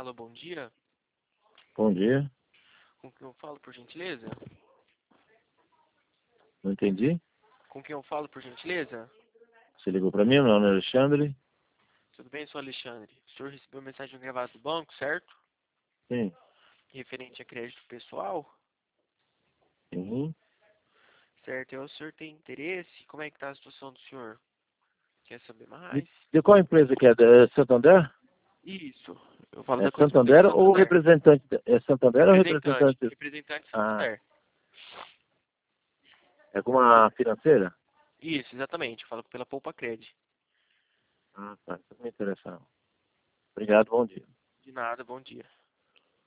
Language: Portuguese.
Alô, bom dia. Bom dia. Com quem eu falo, por gentileza? Não entendi. Com quem eu falo, por gentileza? Você ligou para mim? Meu nome é Alexandre. Tudo bem, sou Alexandre. O senhor recebeu mensagem gravada do banco, certo? Sim. Referente a crédito pessoal, Sim. certo? E o senhor tem interesse? Como é que tá a situação do senhor? Quer saber De, mais? de qual empresa que é? É Santander? Isso. Eu falo É da Santander corretora ou Santander. representante? É Santander ou Representante. representante? Representante Ah, Santander. é com uma financeira? Isso, exatamente. Eu falo pela Poupa Cred. Ah, tá. Isso me interessa. Obrigado, bom dia. De nada, bom dia.